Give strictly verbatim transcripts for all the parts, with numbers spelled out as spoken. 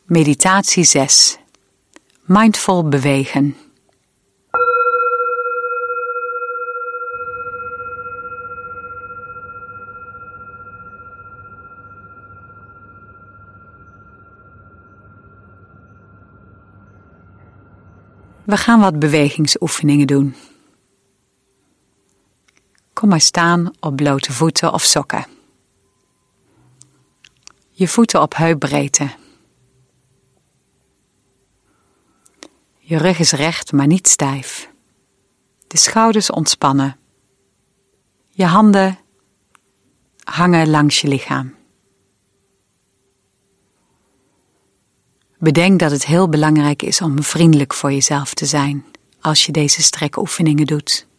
Meditatie zes. Mindful bewegen. We gaan wat bewegingsoefeningen doen. Kom maar staan op blote voeten of sokken. Je voeten op heupbreedte. Je rug is recht, maar niet stijf. De schouders ontspannen. Je handen hangen langs je lichaam. Bedenk dat het heel belangrijk is om vriendelijk voor jezelf te zijn als je deze strekoefeningen doet.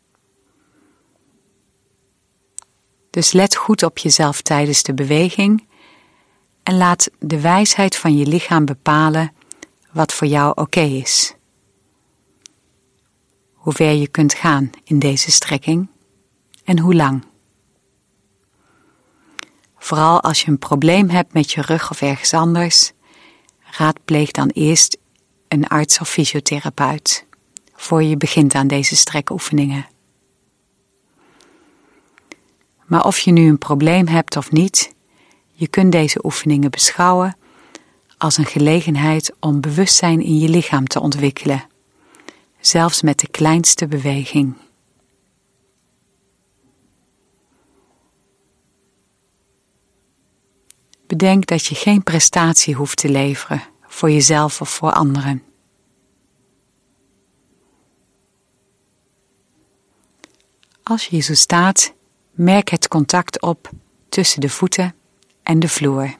Dus let goed op jezelf tijdens de beweging en laat de wijsheid van je lichaam bepalen wat voor jou oké is. Hoe ver je kunt gaan in deze strekking en hoe lang. Vooral als je een probleem hebt met je rug of ergens anders, raadpleeg dan eerst een arts of fysiotherapeut voor je begint aan deze strekoefeningen. Maar of je nu een probleem hebt of niet, je kunt deze oefeningen beschouwen als een gelegenheid om bewustzijn in je lichaam te ontwikkelen, zelfs met de kleinste beweging. Bedenk dat je geen prestatie hoeft te leveren voor jezelf of voor anderen. Als je zo staat, merk het contact op tussen de voeten en de vloer.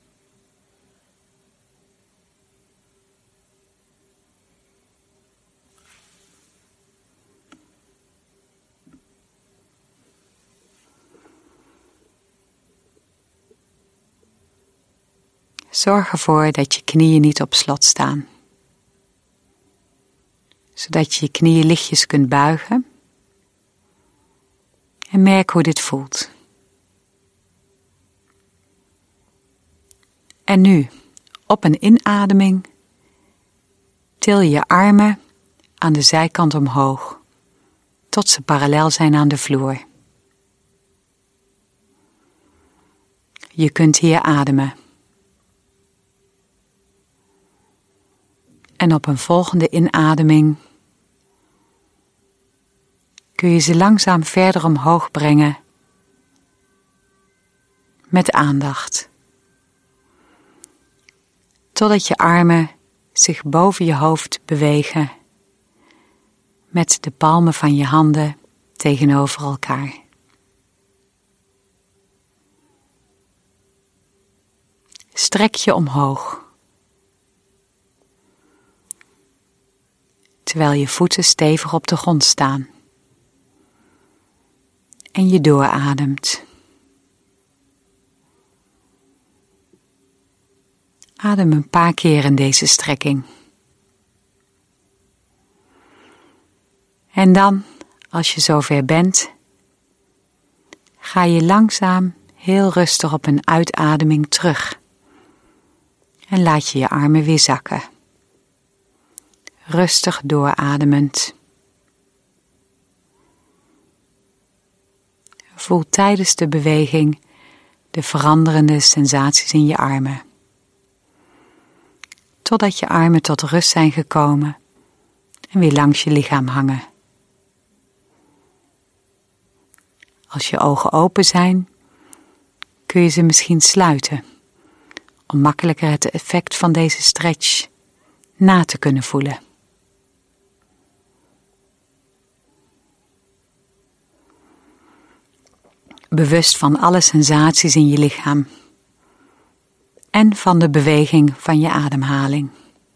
Zorg ervoor dat je knieën niet op slot staan, zodat je je knieën lichtjes kunt buigen en merk hoe dit voelt. En nu, op een inademing, til je armen aan de zijkant omhoog, tot ze parallel zijn aan de vloer. Je kunt hier ademen. En op een volgende inademing kun je ze langzaam verder omhoog brengen met aandacht. Totdat je armen zich boven je hoofd bewegen met de palmen van je handen tegenover elkaar. Strek je omhoog. Terwijl je voeten stevig op de grond staan. En je doorademt. Adem een paar keer in deze strekking. En dan, als je zover bent, ga je langzaam heel rustig op een uitademing terug. En laat je je armen weer zakken. Rustig doorademend. Voel tijdens de beweging de veranderende sensaties in je armen. Totdat je armen tot rust zijn gekomen en weer langs je lichaam hangen. Als je ogen open zijn, kun je ze misschien sluiten, om makkelijker het effect van deze stretch na te kunnen voelen. Bewust van alle sensaties in je lichaam en van de beweging van je ademhaling.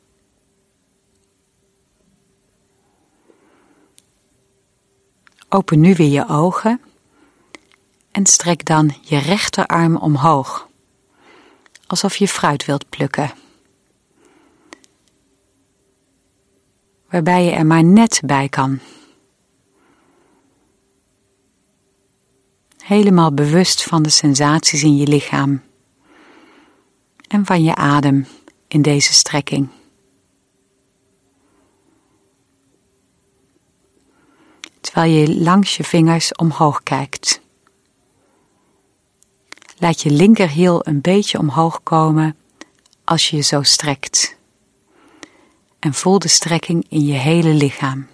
Open nu weer je ogen en strek dan je rechterarm omhoog, alsof je fruit wilt plukken. Waarbij je er maar net bij kan. Helemaal bewust van de sensaties in je lichaam en van je adem in deze strekking. Terwijl je langs je vingers omhoog kijkt. Laat je linkerhiel een beetje omhoog komen als je je zo strekt. En voel de strekking in je hele lichaam.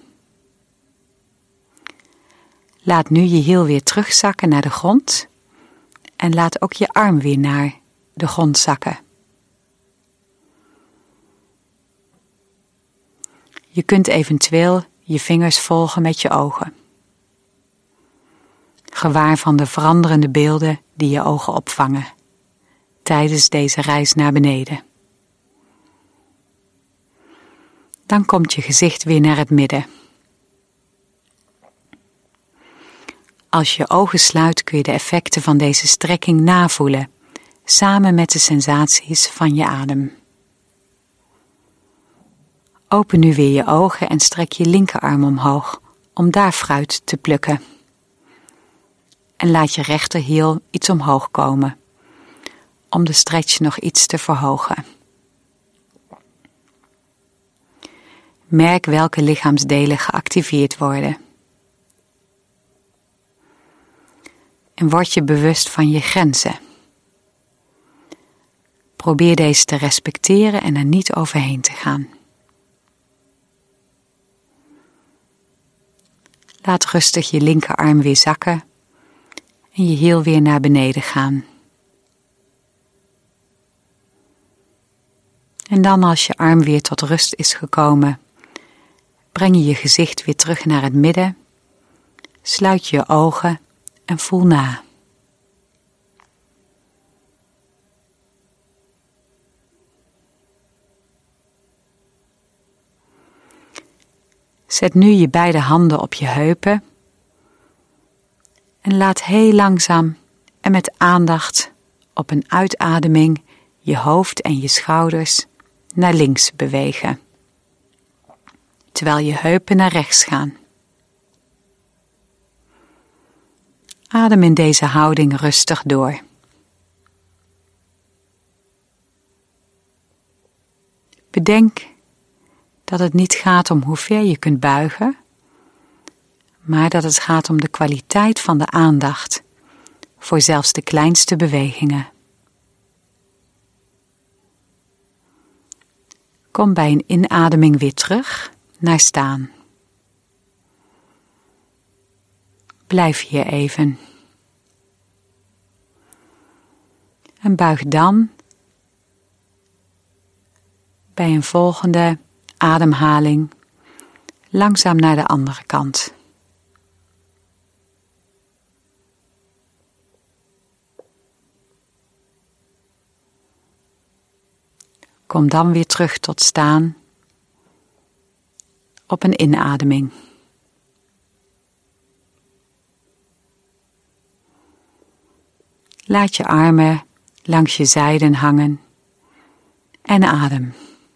Laat nu je hiel weer terugzakken naar de grond en laat ook je arm weer naar de grond zakken. Je kunt eventueel je vingers volgen met je ogen. Gewaar van de veranderende beelden die je ogen opvangen tijdens deze reis naar beneden. Dan komt je gezicht weer naar het midden. Als je ogen sluit kun je de effecten van deze strekking navoelen, samen met de sensaties van je adem. Open nu weer je ogen en strek je linkerarm omhoog om daar fruit te plukken. En laat je rechterhiel iets omhoog komen, om de stretch nog iets te verhogen. Merk welke lichaamsdelen geactiveerd worden. En word je bewust van je grenzen. Probeer deze te respecteren en er niet overheen te gaan. Laat rustig je linkerarm weer zakken en je hiel weer naar beneden gaan. En dan als je arm weer tot rust is gekomen, breng je je gezicht weer terug naar het midden, sluit je je ogen en voel na. Zet nu je beide handen op je heupen en laat heel langzaam en met aandacht op een uitademing je hoofd en je schouders naar links bewegen, terwijl je heupen naar rechts gaan. Adem in deze houding rustig door. Bedenk dat het niet gaat om hoe ver je kunt buigen, maar dat het gaat om de kwaliteit van de aandacht voor zelfs de kleinste bewegingen. Kom bij een inademing weer terug naar staan. Blijf hier even. En buig dan bij een volgende ademhaling langzaam naar de andere kant. Kom dan weer terug tot staan op een inademing. Laat je armen langs je zijden hangen en adem.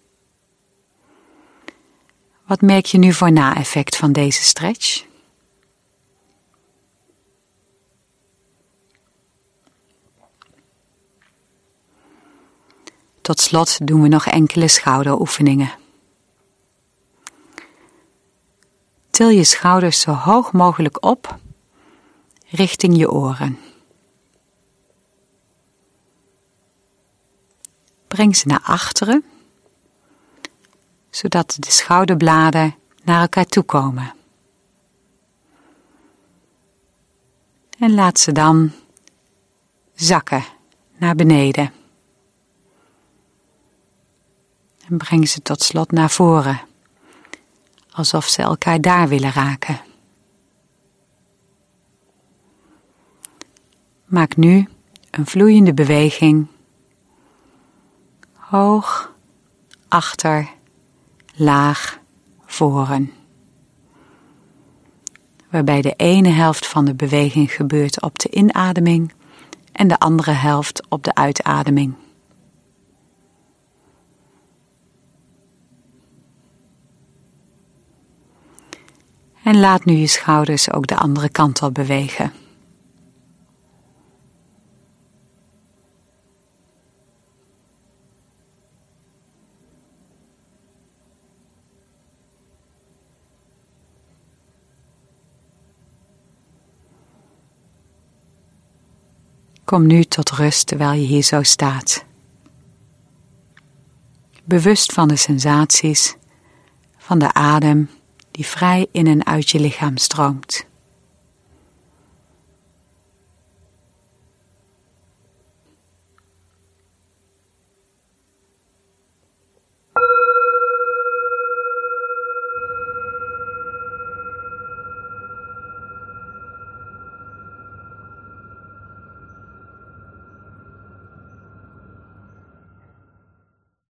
Wat merk je nu voor na-effect van deze stretch? Tot slot doen we nog enkele schouderoefeningen. Til je schouders zo hoog mogelijk op richting je oren. Breng ze naar achteren, zodat de schouderbladen naar elkaar toe komen. En laat ze dan zakken naar beneden. En breng ze tot slot naar voren, alsof ze elkaar daar willen raken. Maak nu een vloeiende beweging. Hoog, achter, laag, voren. Waarbij de ene helft van de beweging gebeurt op de inademing en de andere helft op de uitademing. En laat nu je schouders ook de andere kant op bewegen. Kom nu tot rust terwijl je hier zo staat. Bewust van de sensaties, van de adem die vrij in en uit je lichaam stroomt.